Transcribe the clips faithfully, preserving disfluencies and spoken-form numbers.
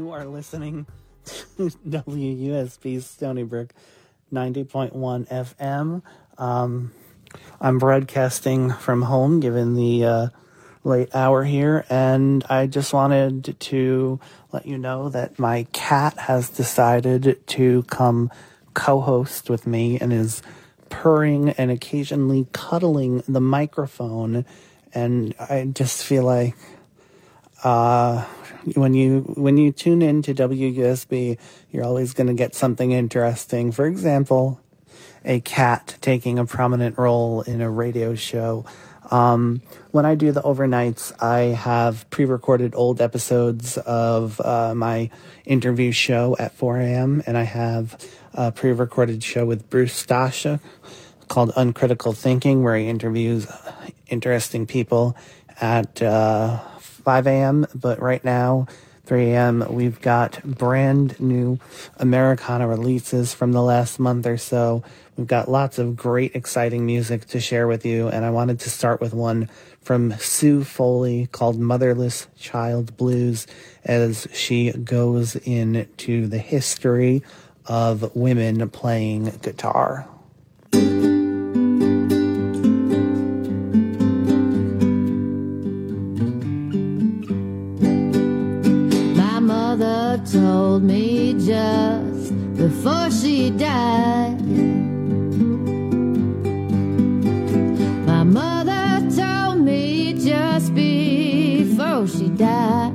You are listening to W U S B Stony Brook ninety point one F M. Um, I'm broadcasting from home given the uh, late hour here, and I just wanted to let you know that my cat has decided to come co-host with me and is purring and occasionally cuddling the microphone, and I just feel like uh, when you when you tune in to W U S B, you're always going to get something interesting. For example, a cat taking a prominent role in a radio show. Um, when I do the overnights, I have pre-recorded old episodes of uh, my interview show at four a.m., and I have a pre-recorded show with Bruce Stasha called Uncritical Thinking, where he interviews interesting people at uh, five a.m., but right now, three a.m., we've got brand new Americana releases from the last month or so. We've got lots of great, exciting music to share with you, and I wanted to start with one from Sue Foley called Motherless Child Blues, as she goes into the history of women playing guitar. Told me just before she died. My mother told me just before she died.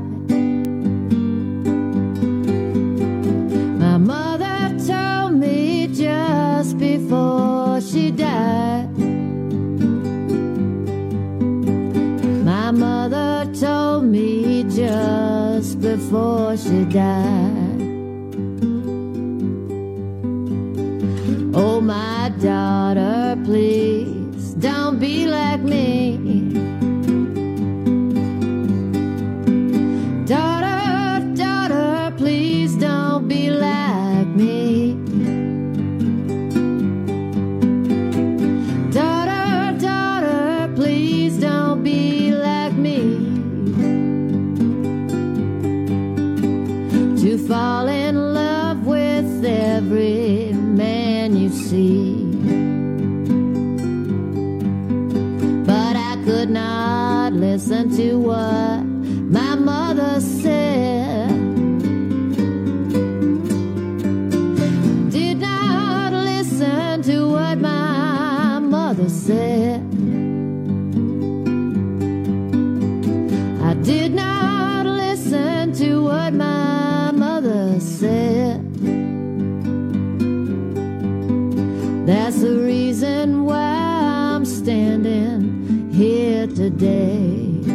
My mother told me just before she died. My mother told me just before she died. Oh, my daughter, please don't be like me. Daughter, daughter, please don't be like me. Daughter, daughter, please don't be like me. To fall in love with every man you see. But I could not listen to what my mother said. Did not listen to what my mother said. I did not listen to what my mother said. That's the reason why I'm standing here today.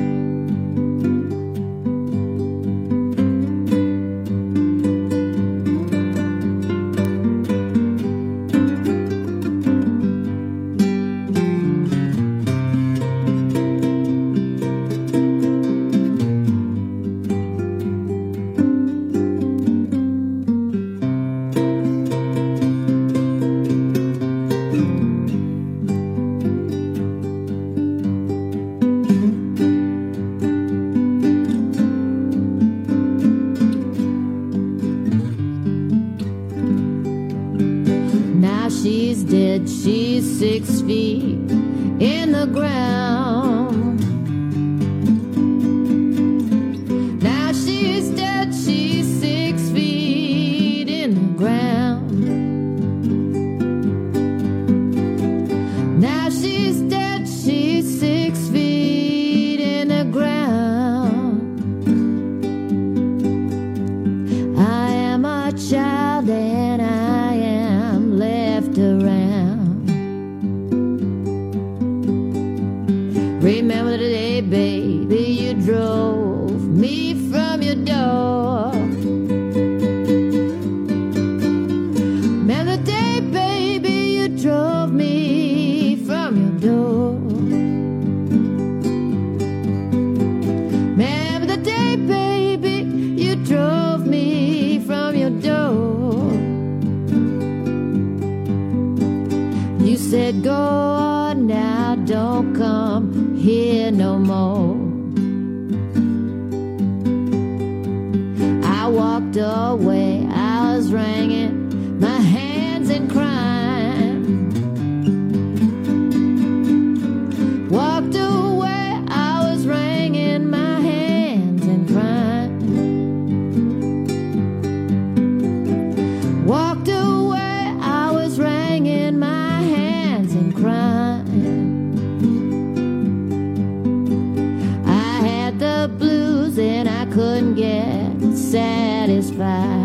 She's six feet in the ground. Now she's dead, she's six feet in the ground. Now she's dead, she's six feet in the ground. I am a child and I am left around. Remember the day, baby, you drove me from your door. Remember the day, baby, you drove me from your door. Remember the day, baby, you drove me from your door. You said go on now, don't come here no more. I walk walked away. I was wringing my hands and crying. Walked away, I was wringing my hands and crying. Walked away, I was wringing my hands and crying. I had the blues and I couldn't get satisfied.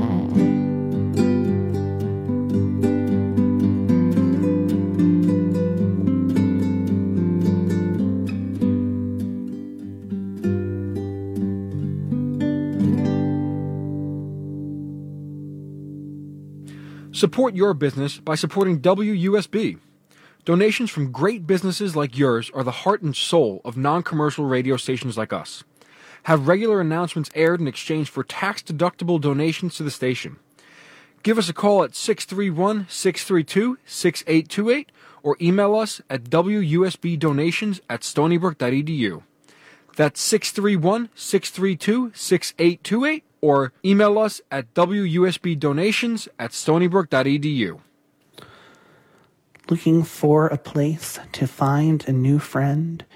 Support your business by supporting W U S B. Donations from great businesses like yours are the heart and soul of non-commercial radio stations like us. Have regular announcements aired in exchange for tax-deductible donations to the station. Give us a call at six three one, six three two, six eight two eight or email us at W U S B donations at stony brook dot e d u. That's six three one, six three two, six eight two eight or email us at W U S B donations at stony brook dot e d u. Looking for a place to find a new friend?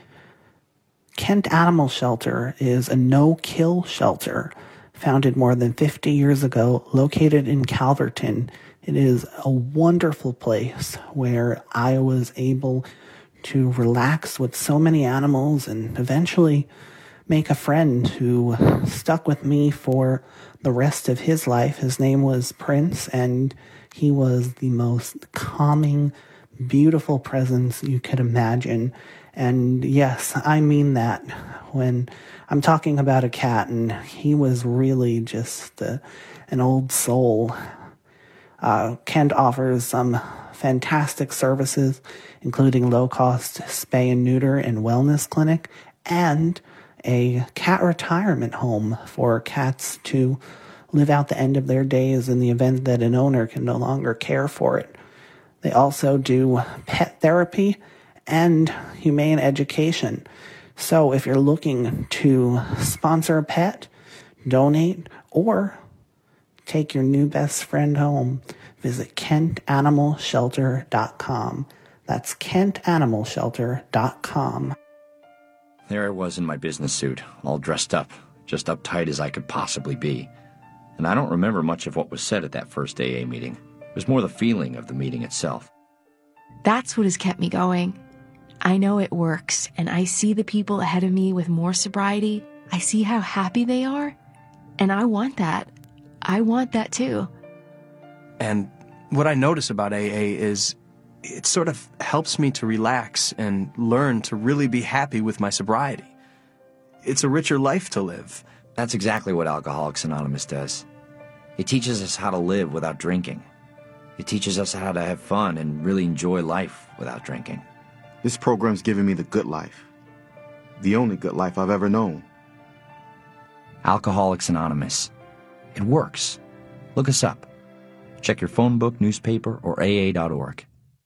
Kent Animal Shelter is a no-kill shelter founded more than fifty years ago, located in Calverton. It is a wonderful place where I was able to relax with so many animals and eventually make a friend who stuck with me for the rest of his life. His name was Prince, and he was the most calming, beautiful presence you could imagine. And yes, I mean that when I'm talking about a cat, and he was really just uh, an old soul. Uh, Kent offers some fantastic services, including low-cost spay and neuter and wellness clinic, and a cat retirement home for cats to live out the end of their days in the event that an owner can no longer care for it. They also do pet therapy and humane education. So if you're looking to sponsor a pet, donate, or take your new best friend home, visit kent animal shelter dot com. That's kent animal shelter dot com. There I was in my business suit, all dressed up, just uptight as I could possibly be. And I don't remember much of what was said at that first A A meeting. It was more the feeling of the meeting itself. That's what has kept me going. I know it works, and I see the people ahead of me with more sobriety. I see how happy they are, and I want that. I want that too. And what I notice about A A is it sort of helps me to relax and learn to really be happy with my sobriety. It's a richer life to live. That's exactly what Alcoholics Anonymous does. It teaches us how to live without drinking. It teaches us how to have fun and really enjoy life without drinking. This program's given me the good life. The only good life I've ever known. Alcoholics Anonymous. It works. Look us up. Check your phone book, newspaper, or A A dot org.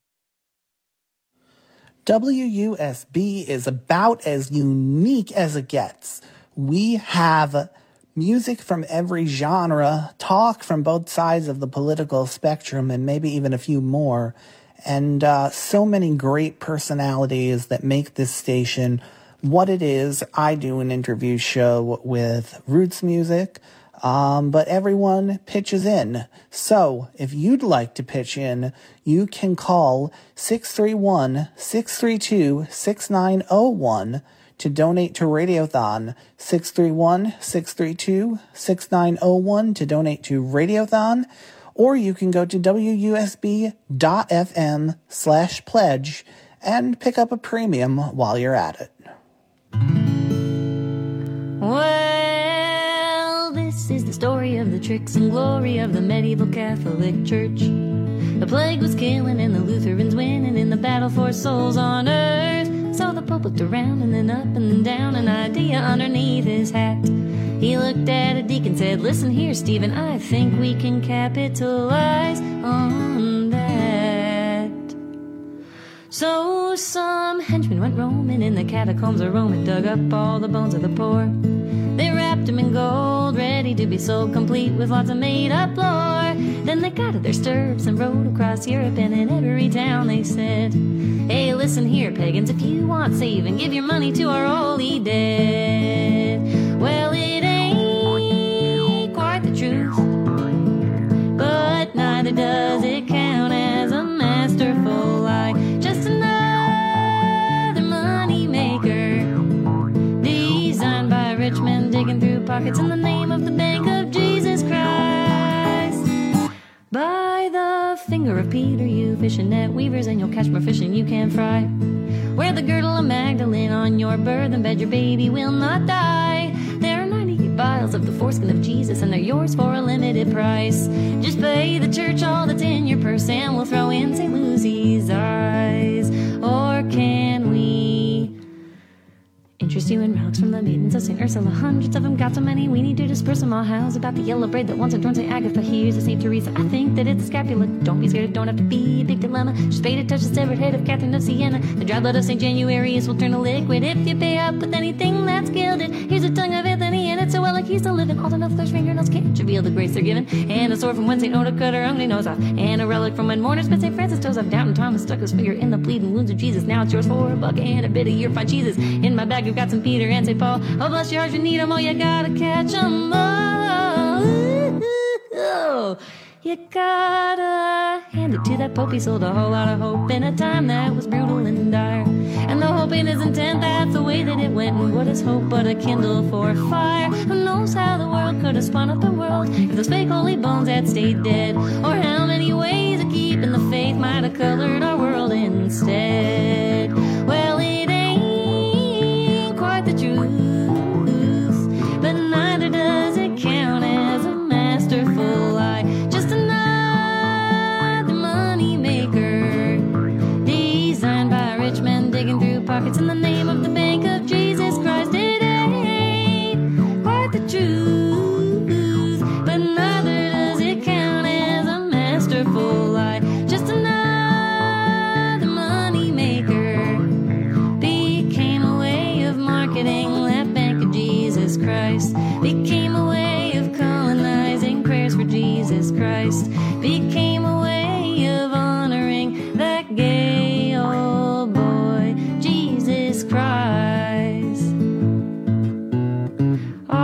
W U S B is about as unique as it gets. We have music from every genre, talk from both sides of the political spectrum, and maybe even a few more. And uh, so many great personalities that make this station what it is. I do an interview show with roots music, um, but everyone pitches in. So if you'd like to pitch in, you can call six three one, six three two, six nine zero one to donate to Radiothon. six three one, six three two, six nine zero one to donate to Radiothon. Or you can go to W U S B dot F M slash pledge and pick up a premium while you're at it. Well, this is the story of the tricks and glory of the medieval Catholic Church. The plague was killing and the Lutherans winning in the battle for souls on earth. So the Pope looked around and then up and then down, an idea underneath his hat. He looked at a deacon, said, "Listen here, Stephen, I think we can capitalize on that." So some henchmen went roaming in the catacombs of Rome and dug up all the bones of the poor. They wrapped them in and gold, ready to be sold complete with lots of made-up lore. Then they got to their stirrups and rode across Europe, and in every town they said, hey, listen here, pagans, if you want saving, give your money to our holy dead. Well, it ain't quite the truth, but neither does it count as a masterful lie. Just another money maker, designed by rich men digging through pockets in the name of the Bank of Jesus Christ. By the finger of Peter, you fishing net weavers, and you'll catch more fish than you can fry. Wear the girdle of Magdalene on your birth and bed, your baby will not die. There are ninety-eight vials of the foreskin of Jesus, and they're yours for a limited price. Just pay the church all that's in your purse, and we'll throw in Saint Lucy's eyes. Or can we interest you in relics from the maidens of Saint Ursula? Hundreds of them, got so many, we need to disperse them all. How's about the yellow braid that once adorned Saint Agatha? Here's a Saint Teresa, I think that it's a scapula. Don't be scared, it don't have to be a big dilemma. Just pay to touch the severed head of Catherine of Siena. The dry blood of Saint Januarius will turn to liquid if you pay up with anything that's gilded. Here's a tongue of Anthony, and it's so well like he's still living. All enough flesh fingernails can't reveal the grace they're given. And a sword from when Saint Oda cut her ugly nose off. And a relic from when mourners spit Saint Francis toes off. Doubting Thomas stuck his finger in the bleeding wounds of Jesus. Now it's yours for a buck and a bit of your fine cheeses. In my bag you've got some Peter and Saint Paul. Oh, bless your heart, you need them all, you gotta catch them all. Ooh, you gotta hand it to that Pope. He sold a whole lot of hope in a time that was brutal and dire. And the hope in his intent, that's the way that it went. And what is hope but a kindle for fire? Who knows how the world could have spun up the world if those fake holy bones had stayed dead? Or how many ways of keeping the faith might have colored our world instead? Well, it ain't quite the truth, but neither does it count as a masterful lie. Just another money maker, designed by rich men digging through pockets in the name of the Bank of Jesus Christ. It ain't quite the truth, but neither does it count as a masterful lie. Just another money maker became a way of marketing that Bank of Jesus Christ. Became a way of colonizing prayers for Jesus Christ. Became a way of honoring that gay old boy, Jesus Christ. Oh,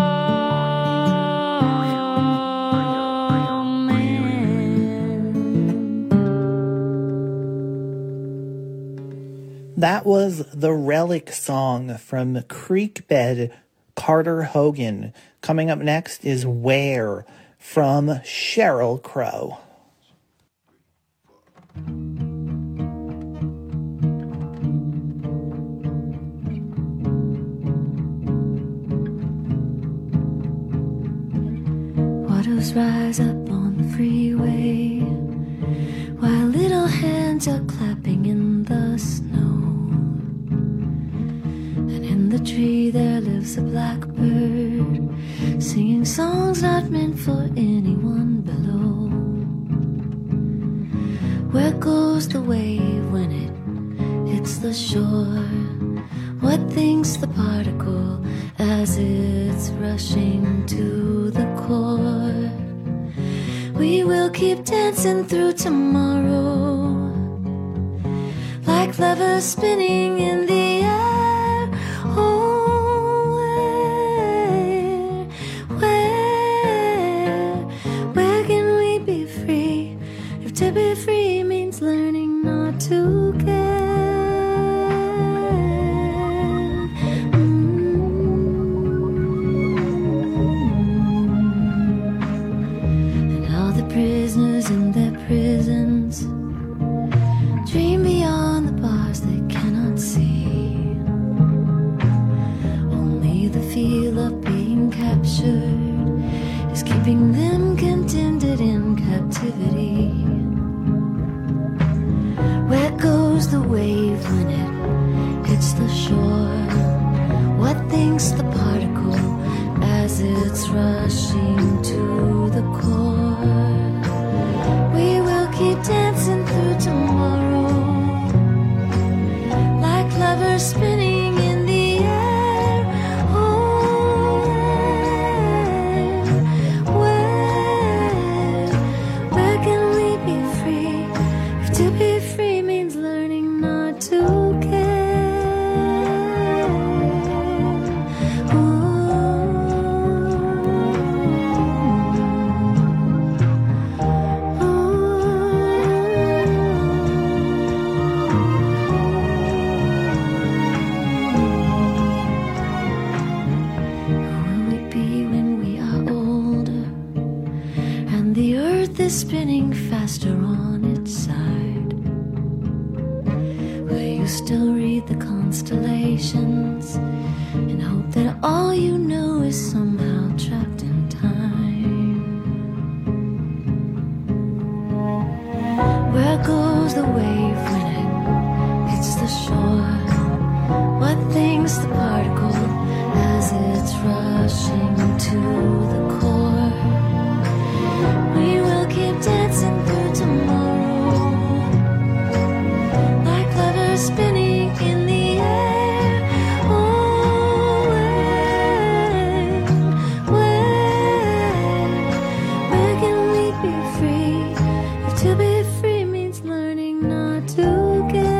man. That was the Relic Song from Creekbed, Carter Hogan. Coming up next is Where from Sheryl Crow. Waters rise up on the freeway while little hands are clapping in the snow. And in the tree there lives a blackbird singing songs not meant for anyone below. Where goes the wave when it hits the shore? What thinks the particle as it's rushing to the core? We will keep dancing through tomorrow, like lovers spinning in the air. Oh, where, where, where can we be free? If to be free means learning not to care. Prisoners in their prisons dream beyond the bars they cannot see. Only the feel of being captured is keeping them contented in captivity. Where goes the wave when it hits the shore? What thinks the particle as it's rushing to the core? We will keep dancing through tomorrow, like lovers spinning in the air. Oh, earth is spinning faster on its side. Will you still read the constellations and hope that all you know is somehow trapped in time? Where goes the wave when it hits the shore? What thinks the particle as it's rushing to the core? We will keep dancing through tomorrow, like lovers spinning in the air. Oh, when, when, when can we be free? If to be free means learning not to get.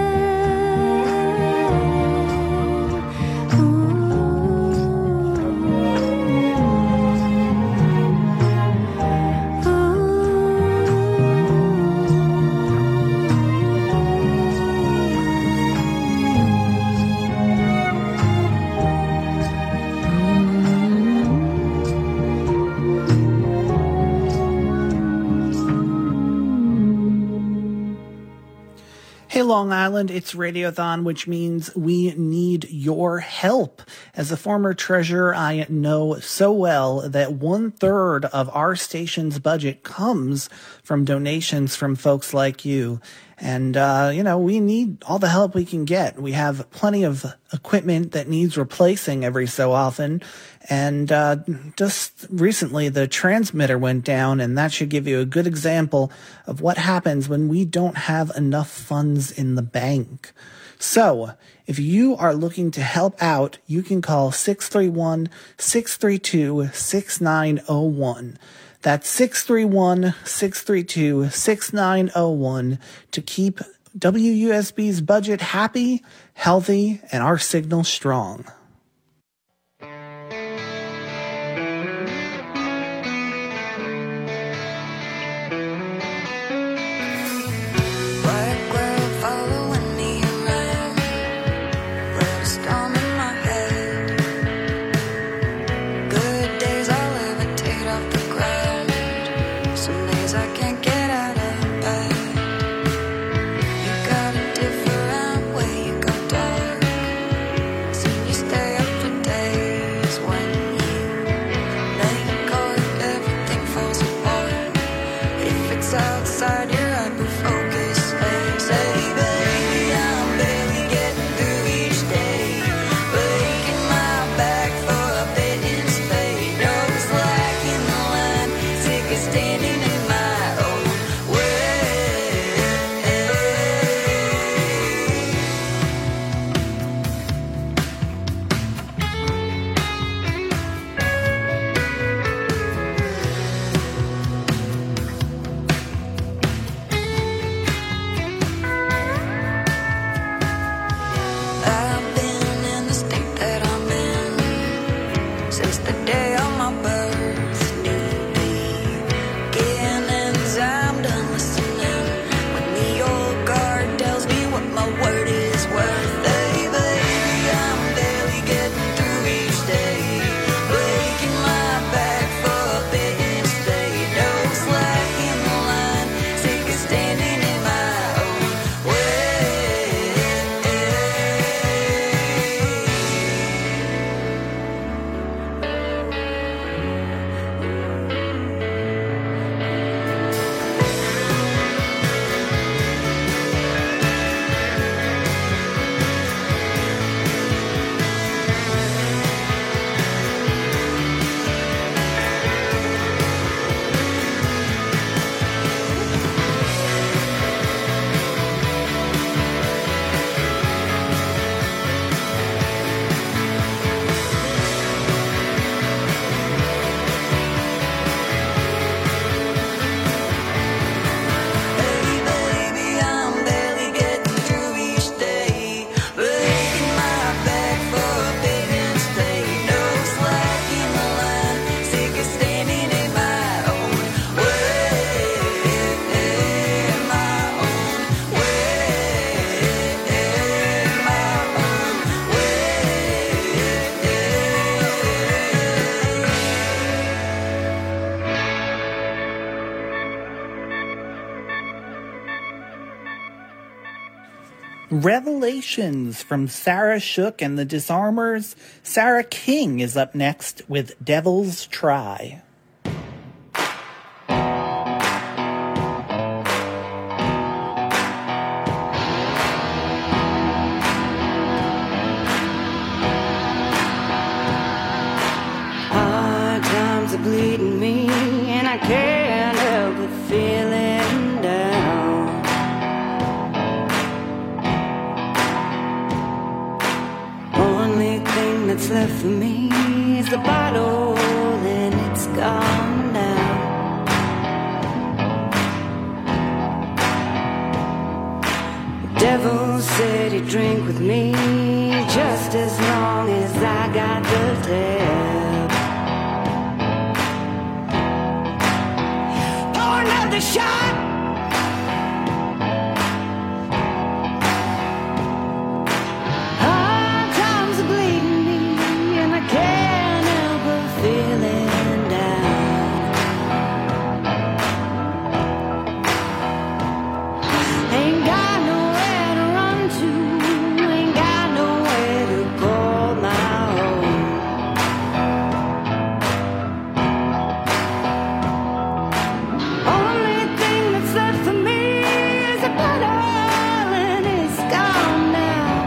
Hey, Long Island, it's Radiothon, which means we need your help. As a former treasurer, I know so well that one third of our station's budget comes from donations from folks like you. And, uh, you know, we need all the help we can get. We have plenty of equipment that needs replacing every so often. And, uh, just recently the transmitter went down, and that should give you a good example of what happens when we don't have enough funds in the bank. So, if you are looking to help out, you can call six three one, six three two, six nine zero one. That's six three one, six three two, six nine zero one to keep W U S B's budget happy, healthy, and our signal strong. You got a different way, you go dark. See you stay Revelations from Sarah Shook and the Disarmers. Sarah King is up next with Devil's Try. Hard times are bleeding me, and I can't help but feeling down. Only thing that's left for me is the bottle, and it's gone down. The devil said he'd drink with me just as long as I got the tab. Pour another shot. Hard times are bleeding me, and I can't help but feeling down. Ain't got nowhere to run to, ain't got nowhere to call my own. Only thing that's left for me is a bottle, and it's gone now.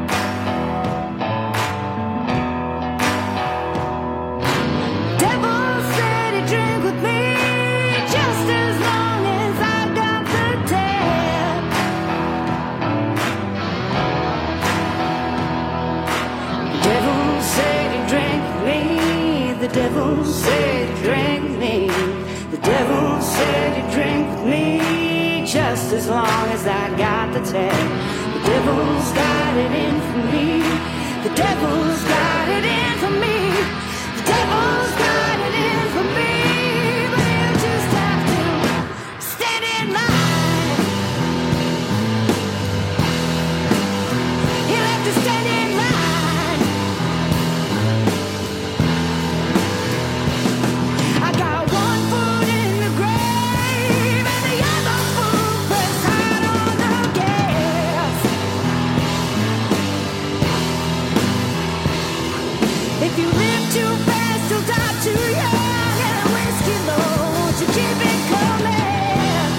Devil said he'd drink with me just as long as I got the tab. Devil said he'd drink with me. The devil said he'd drink with me. The devil said he'd drink with me just as long as I got the tab. The devil's got it in for me. The devil's got it in for me. The devil's got it in for me. But he'll just have to stand in line. He'll have to stand in line. I got one foot in the grave and the other foot pressed hard on the gas. If you live too fast, you'll die too young, and a whiskey load to keep it coming.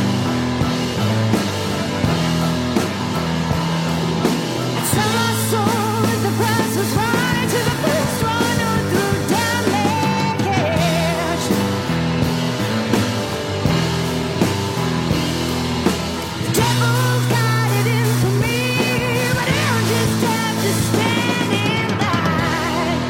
I'd sell my soul if the price was right to the first one who threw down their cash. The devil's got it in for me, but he'll just have to stand in line.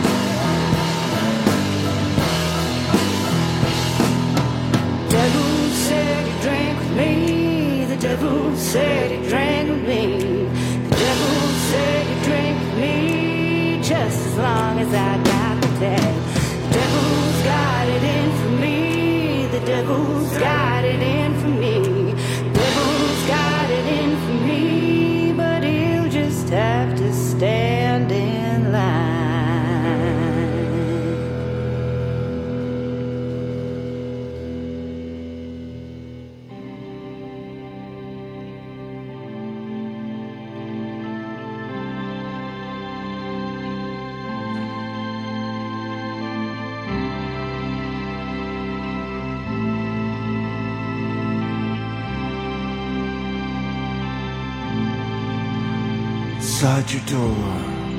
Devil said he'd drink with me. The devil said he'd drink with me. The devil said he'd drink with me just as long as I got the tab. The devil's got it in for me. The devil's got it in for me. The devil's got it in for me, but he'll just have to stand in line. Outside your door,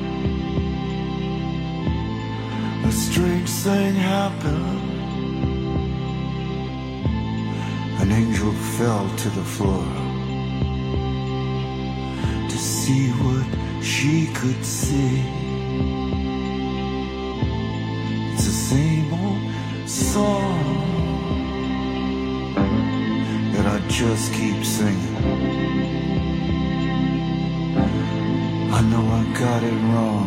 a strange thing happened. An angel fell to the floor to see what she could see. It's the same old song that I just keep singing. I know I got it wrong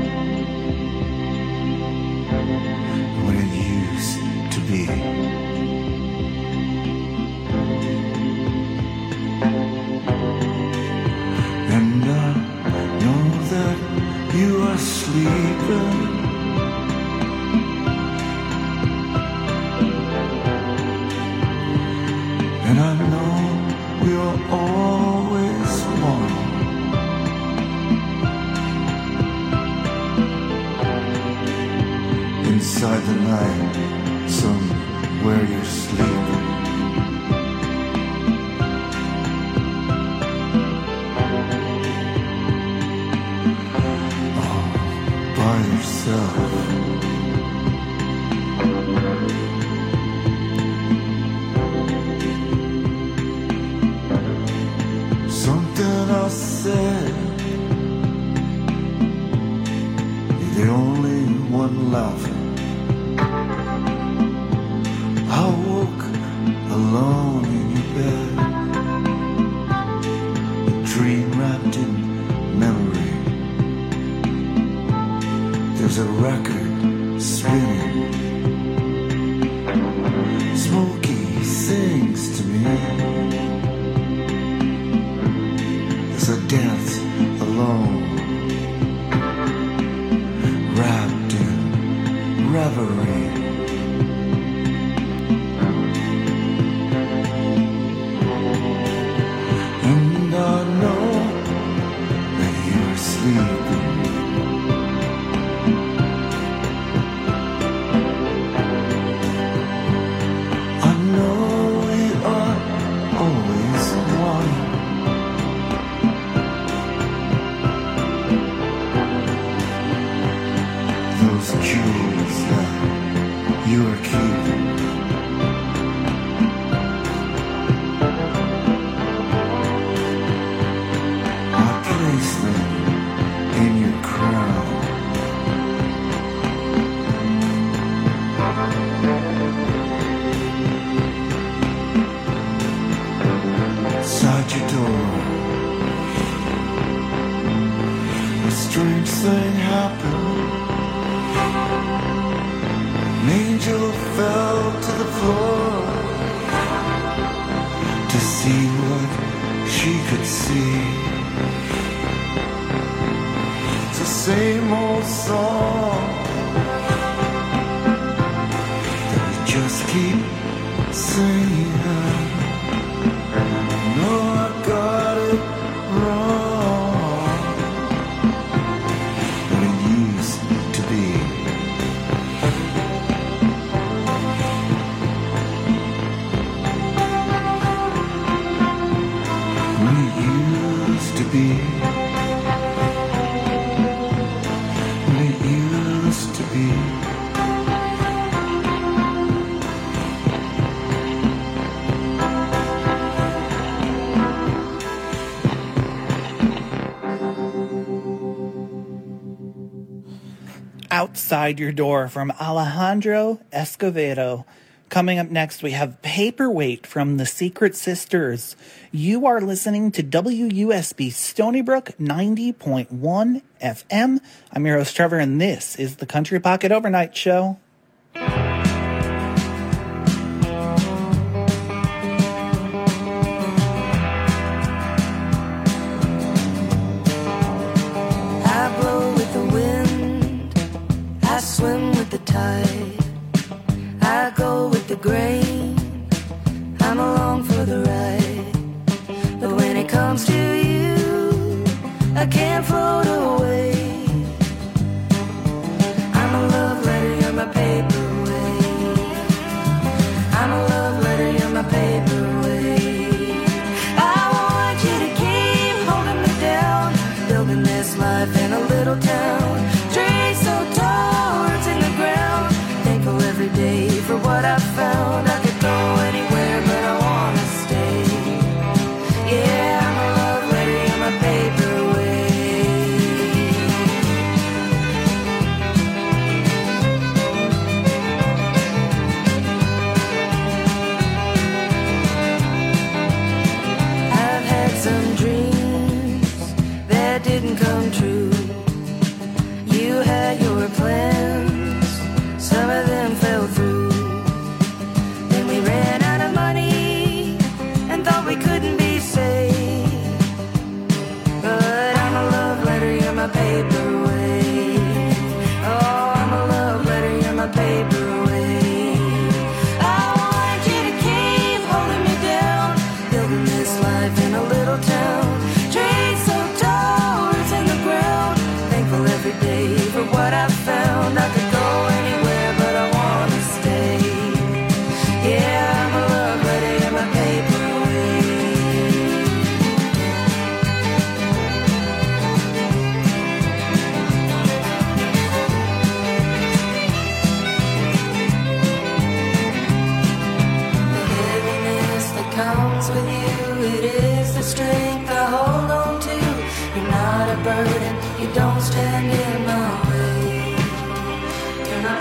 when it used to be. And I know that you are sleeping, and I know we're always one. laughing. I woke alone in your bed, a dream wrapped in memory. There's a record spinning, Smokey sings to me as I dance alone, wrapped in reverie. And I know that you're sleeping. I know we are always one. Those jewels that you are keeping, I place them in your crown. Inside your door, a strange thing happened. An angel fell to the floor to see what she could see. It's the same old song that we just keep singing. No, I got it wrong, but it used to be. When it used to be. When it used to be. Outside Your Door from Alejandro Escovedo. Coming up next, we have Paperweight from the Secret Sisters. You are listening to W U S B Stony Brook ninety point one F M. I'm your host, Trevor, and this is the Country Pocket Overnight Show. I blow with the wind, I swim with the tide, I go with the grain, I'm along for the ride. But when it comes to you, I can't float away. I'm a love letter, you're my paperweight. I'm a love letter, you're my paperweight. I want you to keep holding me down, building this life in a little town. Trees so tall, roots in the ground. Thankful every day for what I found. I could go anywhere, but I wanna stay. Yeah, I'm a love letter, you're my paperweight. I've had some dreams that didn't come true. You had your plans, some of them fell through. Then we ran out of money and thought we couldn't be saved. But I'm a love letter, you're my paperweight. Oh, I'm a love letter, you're my paperweight. I want you to keep holding me down, building this life in a little town. Trees so tall, roots in the ground. Thankful every day for what I found. I could go anywhere, but I wanna stay. Yeah, I'm a love letter, you're my paperweight. The heaviness that comes with you, it is the strength I hold on to. You're not a burden, you don't stand in my way. You're not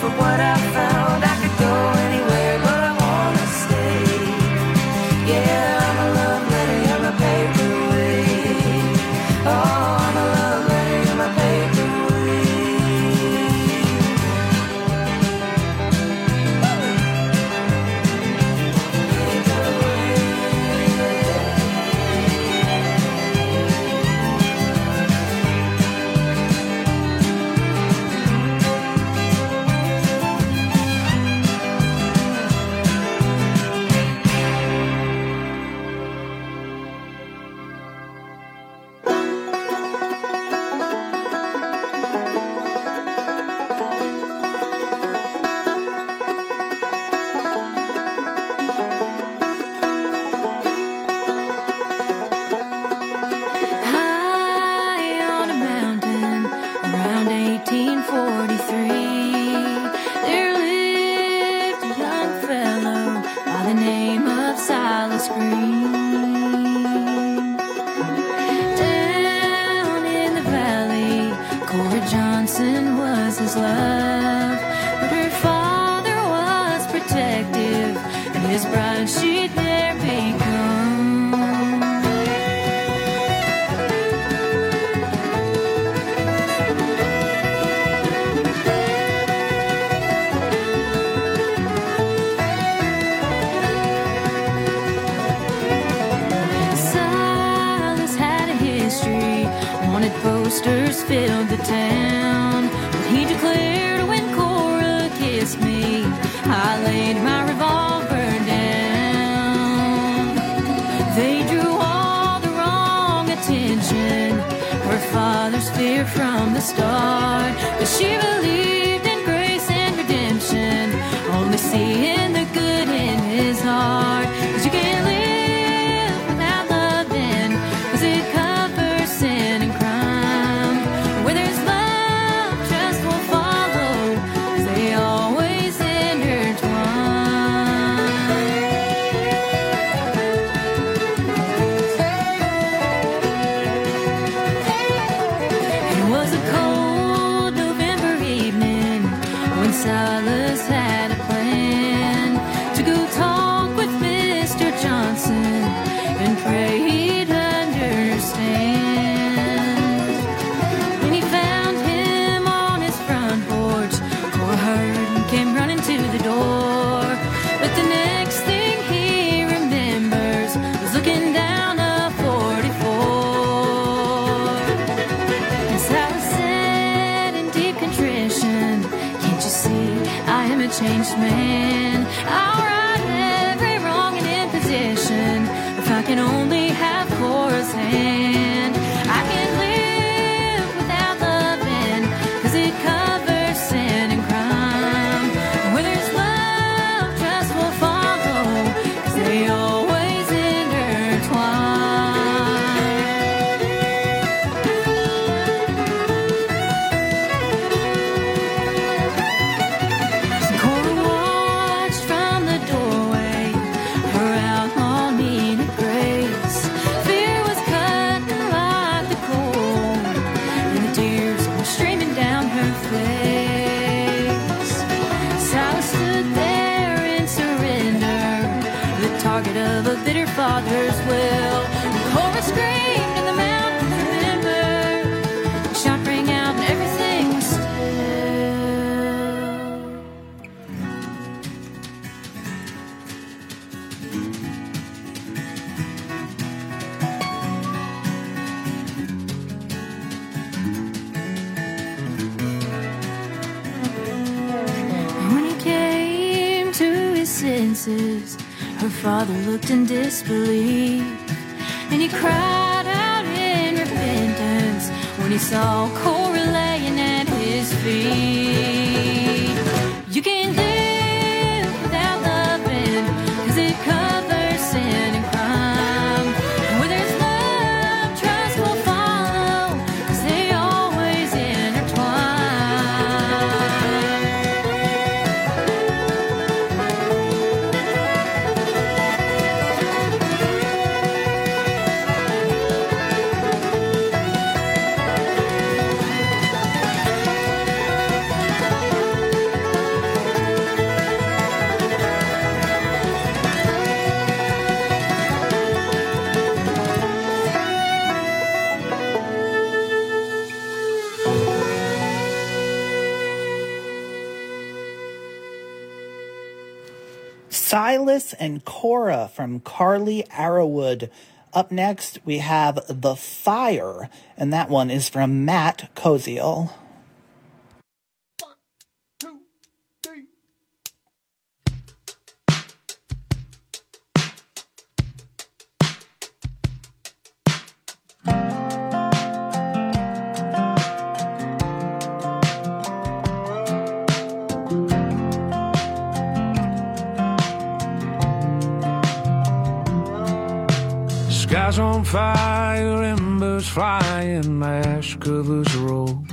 for what I found. I could go anywhere, but I wanna stay. Yeah, I'm a love letter, you're my paperweight. Oh, I'm a love letter, you're my paperweight. High on a mountain around eighteen forty-three, there lived a young fellow by the name of Silas Green. Down in the valley, Cora Johnson was his love, but her father was protective, and his bride she'd there become. Silas had a history, wanted posters filled the town, but he declared, when Cora kissed me, I laid my revolver down. They drew all the wrong attention, her father's fear from the start, but she believed in grace and redemption, only seeing the good in his heart. 'Cause you can't live without love then, 'cause it covers sin and crime. Where there's love, trust will follow, 'cause they always intertwine. It was a cold November evening when Silas had a plan to go talk with Mister Johnson and pray he'd understand. When he found him on his front porch, Cora heard and came running to the door. But the next thing he remembers was looking down a forty-four. And Silas said in deep contrition, can't you see I am a changed man? I'll right every wrong and imposition if I can only have Cora's hand. I can't live without loving, 'cause it covers sin and crime. Where there's love, trust will follow, 'cause they always intertwine. Cora watched from the doorway, her outlaw needed grace. Fear was cutting like the cold, and the tears were streaming down her face. Silas stood there in surrender, the target of a bitter father's will. Cora screamed and the mountains remembered, the shot rang out and everything was still. When he came to his senses, her father looked in disbelief, and he cried out in repentance when he saw Cora laying at his feet. You can't live without loving, 'cause it covers sin and crime. Where there's love, trust will follow, 'cause they always intertwine. Silas and Cora from Carly Arrowwood. Up next, we have The Fire, and that one is from Matt Koziel. Sky's on fire, embers flying, ash covers the road.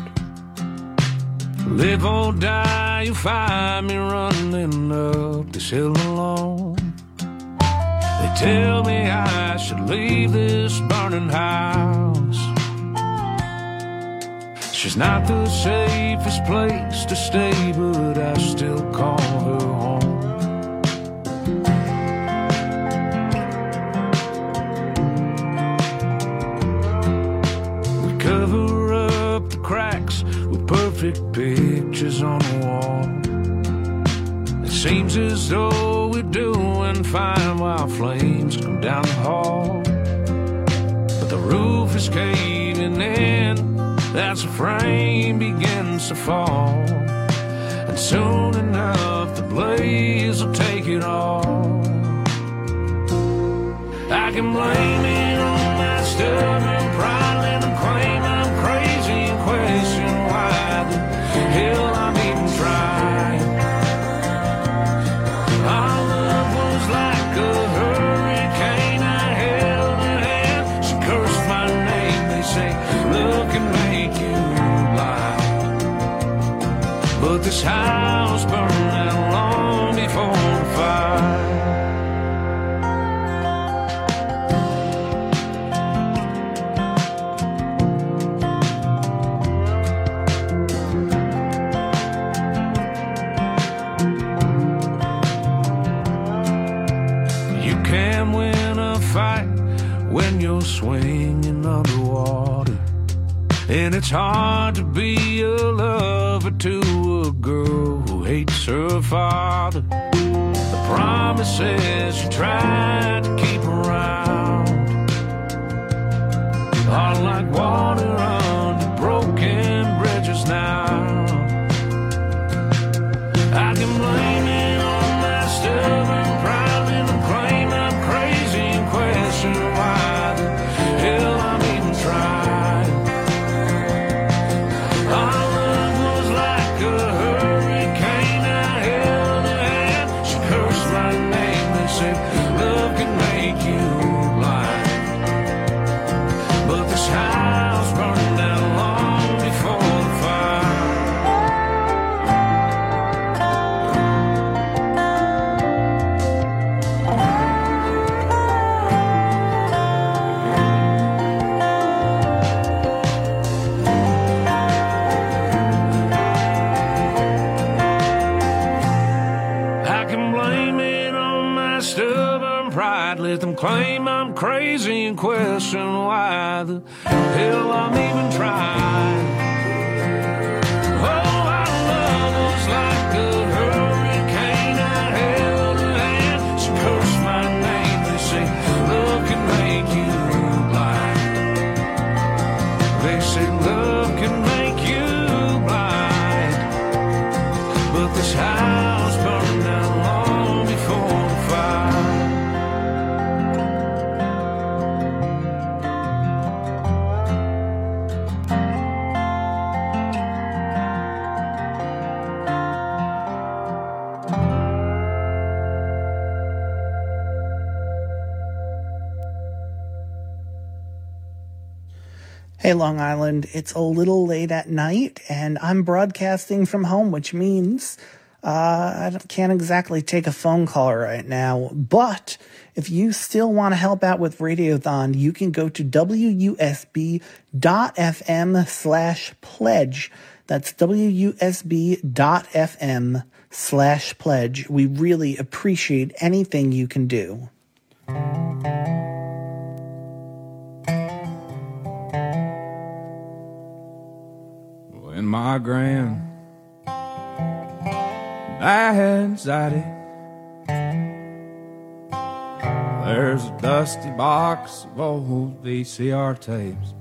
Live or die, you find me running up this hill alone. They tell me I should leave this burning house. She's not the safest place to stay, but I still call her home. Cover up the cracks with perfect pictures on the wall. It seems as though we're doing fine while flames come down the hall. But the roof is caving in as the frame begins to fall. And soon enough the blaze will take it all. I can blame it on my stubborn pride, let them claim I'm crazy and question why the hell I'm even trying. Our love was like a hurricane, I held her hand, she cursed my name. They say love can make you blind, but this house burned out long before the fire. Swinging underwater, and it's hard to be a lover to a girl who hates her father. The promises you tried to keep around are like water under broken bridges now. I can blame it on my stubborn pride, and I'm claim I'm crazy and question why hell I'm even trying. Our love was like a hurricane, I held her hand, she cursed my name. They said love can make you blind, but this house burned down long before the let them claim I'm crazy and question why the hell I'm even trying. Oh, our love was like a hurricane, I held her hand, she cursed my name. They say love can make you blind, they say love can make you blind, but this house burned down long before the fire. Hey, Long Island, it's a little late at night, and I'm broadcasting from home, which means uh, I can't exactly take a phone call right now. But if you still want to help out with Radiothon, you can go to wusb.fm slash pledge. That's wusb.fm slash pledge. We really appreciate anything you can do. When my grand, I had anxiety. There's a dusty box of old V C R tapes,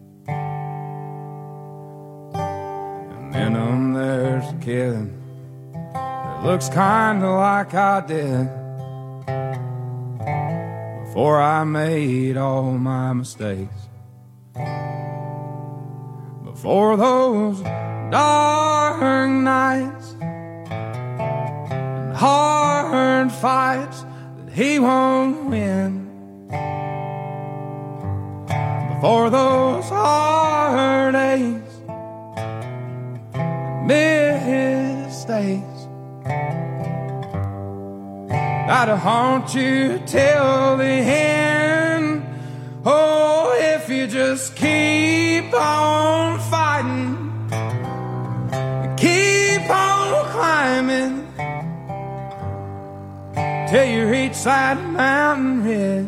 and in them there's a kid that looks kinda like I did before I made all my mistakes. Before those dark nights and hard fights that he won't win. Before those hard days and mistakes that'll haunt you till the end. Oh, if you just keep on fighting, keep on climbing till you reach that mountain ridge.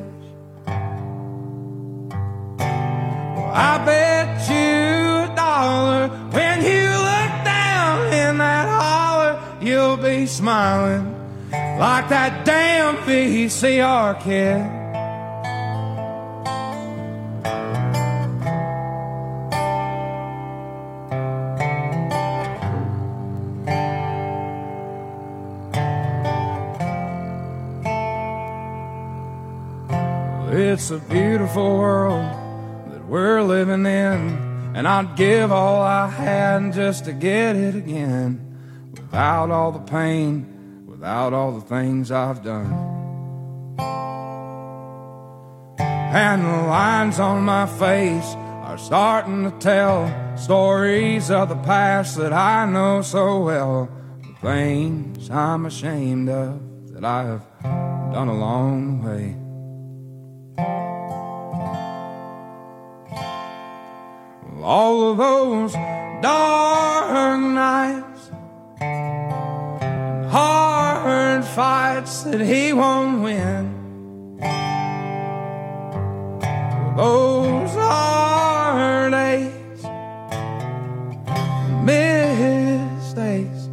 Well, I bet you a dollar when you look down in that holler, you'll be smiling like that damn V C R kid. It's a beautiful world that we're living in, and I'd give all I had just to get it again. Without all the pain, without all the things I've done, and the lines on my face are starting to tell stories of the past that I know so well. The things I'm ashamed of that I have done along the way. All of those dark nights, hard fights that he won't win, those hard days, mistakes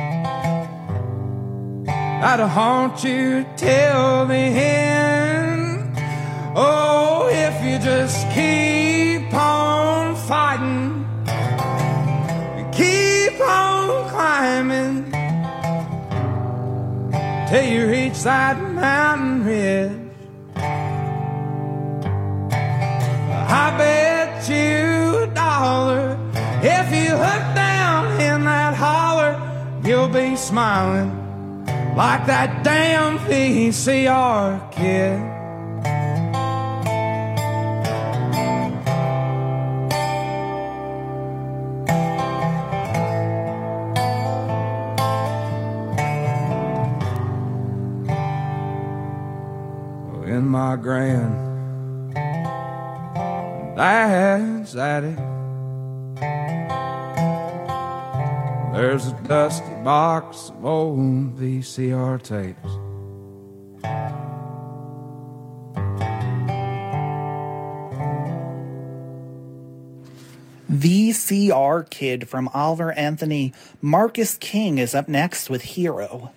that'll haunt you till the end. Oh, if you just keep on fighting, keep on climbing till you reach that mountain ridge. I bet you a dollar if you look down in that holler, you'll be smiling like that damn V C R kid. In my granddad's attic, there's a dusty box of old V C R tapes. V C R Kid from Oliver Anthony. Marcus King is up next with Hero.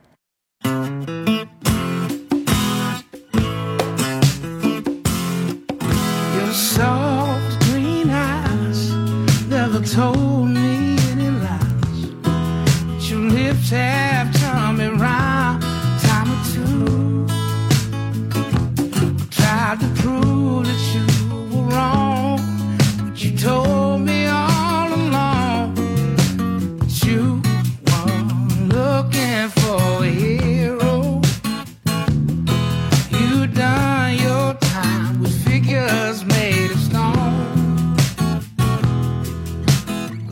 Soft green eyes never told me any lies, but your lips have turned me round time or two. Tried to prove that you were wrong, but you told me all along that you were looking for a hero. You done your time with figures made of stone.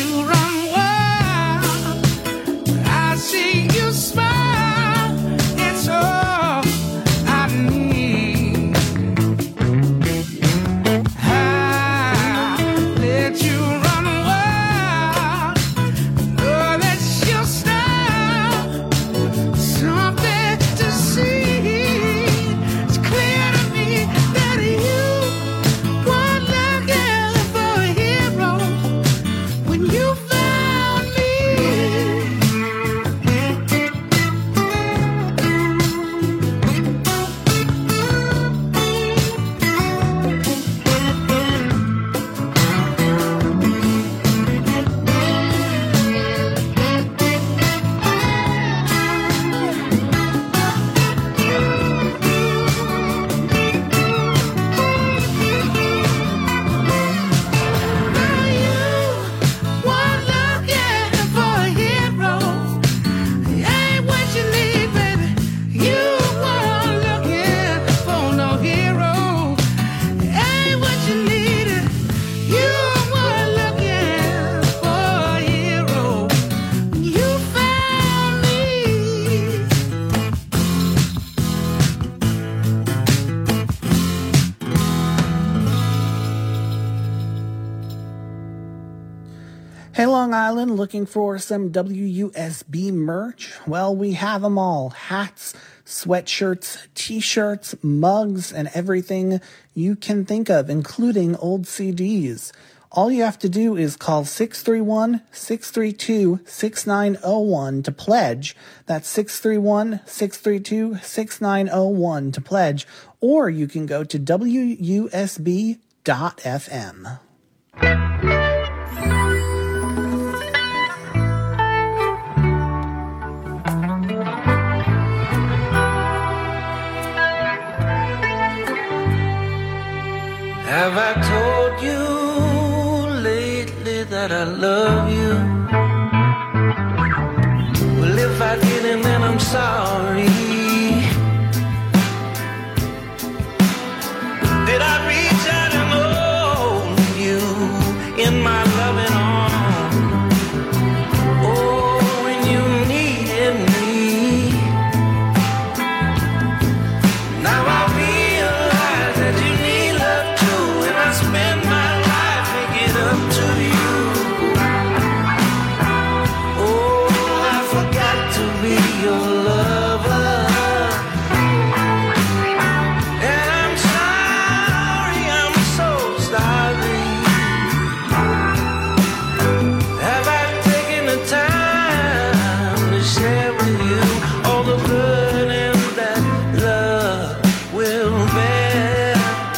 run wild. I see you smile. It's all I need. I let you run wild. Oh, that's your style. Something to see. It's clear to me that you weren't looking for a hero when you found me. Weren't looking for a hero. Ain't what you need, baby. You weren't looking for no hero. Ain't what you needed. You weren't looking for a hero. You found me. Hey, Long Island, looking for some W U S B merch? Well, we have them all. Hats, sweatshirts, t-shirts, mugs, and everything you can think of, including old C Ds. All you have to do is call six three one, six three two, six nine zero one to pledge. That's six three one, six three two, six nine zero one to pledge. Or you can go to W U S B dot F M. Have I told you lately that I love you? Well, if I didn't, then I'm sorry. Did I reach out and hold you in my loving arms? Oh, when you needed me. Now I realize that you need love too, and I spend my life making up to you. Oh, I forgot to be your lover, and I'm sorry, I'm so sorry. Have I taken the time to share with you all the burden that love will bear?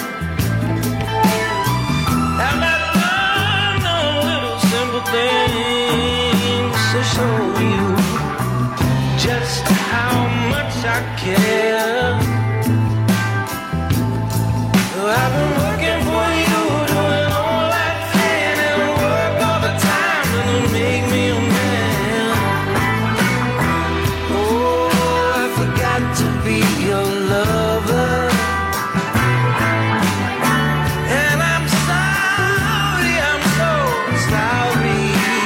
Have I done the little simple things to show you just how much I care? I've been working for you, doing all I can, and work all the time to make me a man. Oh, I forgot to be your lover, and I'm sorry, I'm so sorry.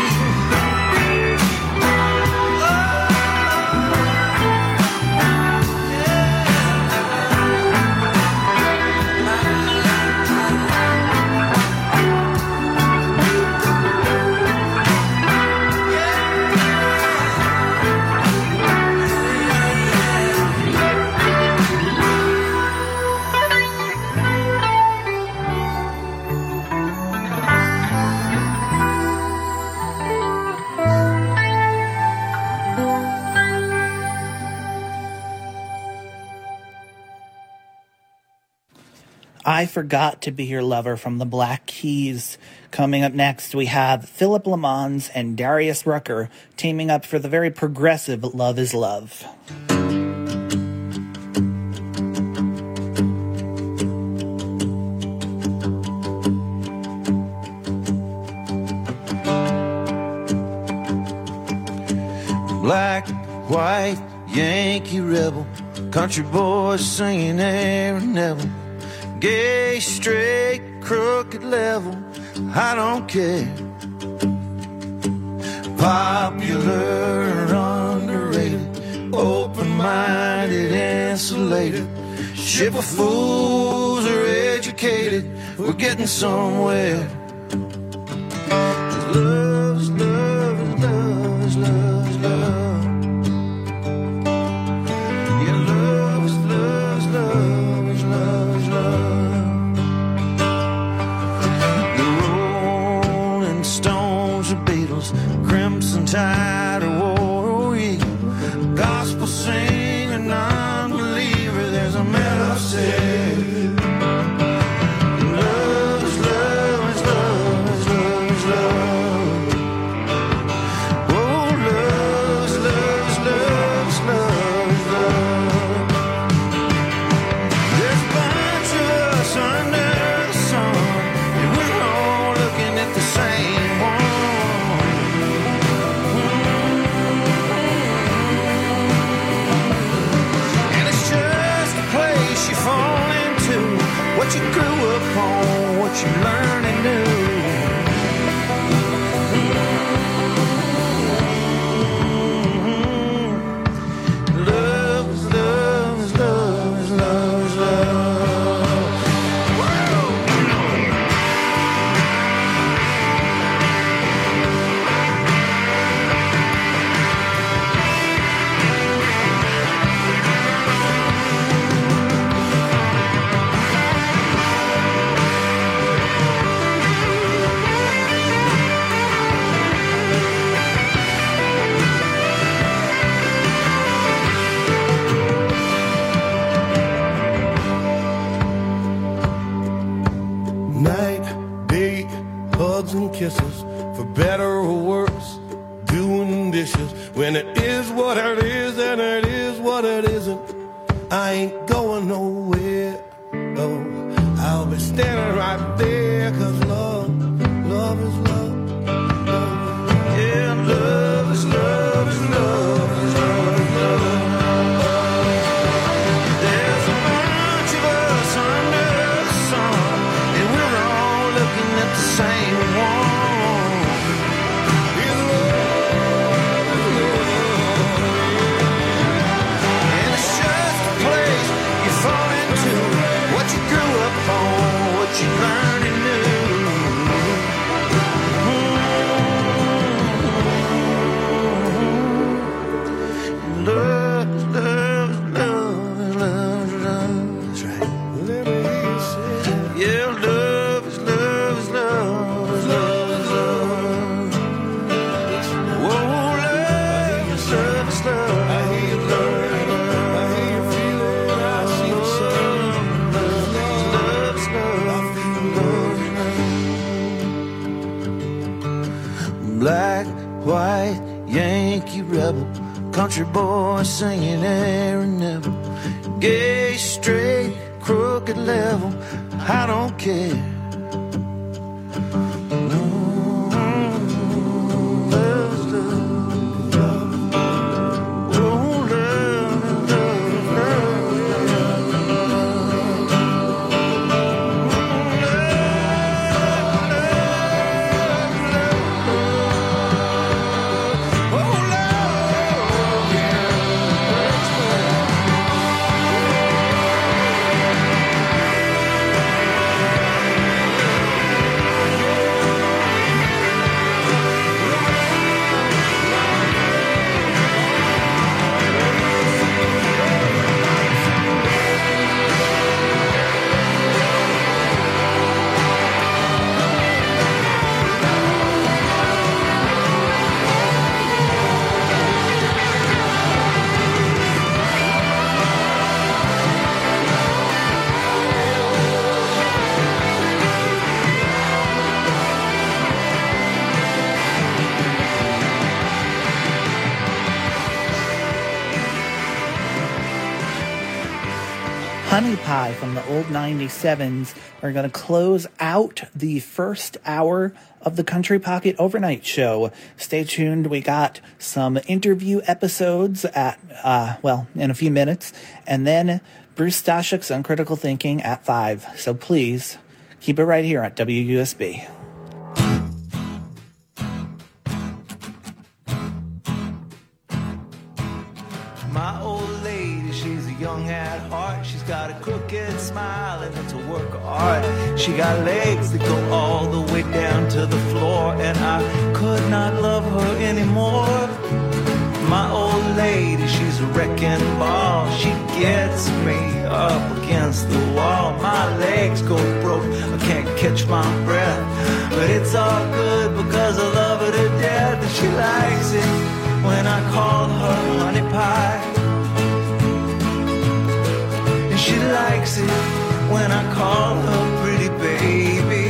I Forgot to Be Your Lover from the Black Keys. Coming up next, we have Philip Lamons and Darius Rucker teaming up for the very progressive Love is Love. Black, white, Yankee rebel, country boys singing there and never. Gay, straight, crooked level, I don't care. Popular, underrated, open-minded, insulated. Ship of fools are educated. We're getting somewhere. Love is love is love is love is love. Yeah, love is love is love is love is love. The Rolling Stones or Beatles, Crimson Tide or War or Eagle, gospel singer, non-believer, there's a melody. You grew up on, what you learned and knew. Mm-hmm. Love is love is love is love is love. And kisses, for better or worse, doing dishes. When it is what it is and it is what it isn't, I ain't going nowhere. Oh, I'll be standing right there, cause love, love is love, love. Yeah, love is love is love is love is love. There's a bunch of us under the sun, and we're all looking at the same one. And it's just a place you fall into, what you grew up on, what you learned and knew. Mm-hmm. Love is love is love is love is love. That's right. Let me hear you say that. Yeah, love is love is love is love is love. Whoa, love is love is love. I hear you love, I hear you feel it, I see the sun. Love is love is love, I feel love. Black, white, Yankee rebel, country boy singing Aaron Neville. Gay, straight, crooked level, I don't care. Honey Pie from the old ninety-sevens are going to close out the first hour of the Country Pocket Overnight Show. Stay tuned. We got some interview episodes at, uh, well, in a few minutes. And then Bruce Stashek's Uncritical Thinking at five. So please keep it right here at W U S B. My old lady, she's a young at heart. She's got a crooked smile and it's a work of art. She got legs that go all the way down to the floor, and I could not love her anymore. My old lady, she's a wrecking ball. She gets me up against the wall. My legs go broke, I can't catch my breath, but it's all good because I love her to death. And she likes it when I call her honey pie, and she likes it when I call her pretty baby.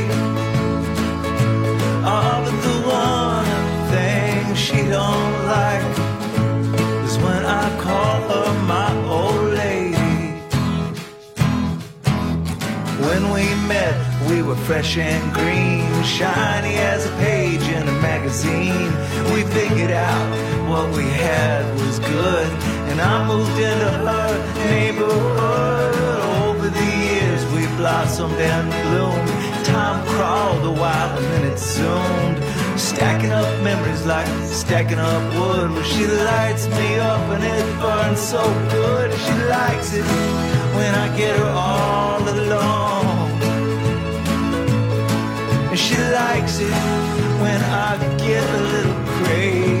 Oh, but the one thing she don't like is when I call her my old lady. When we met, we were fresh and green, shiny as a page in a magazine. We figured out what we had was good, and I moved into her neighborhood. Over the years we blossomed and bloomed. Time crawled a while and then it zoomed, stacking up memories like stacking up wood. Well, she lights me up and it burns so good. She likes it when I get her all alone, and she likes it when I get a little crazy.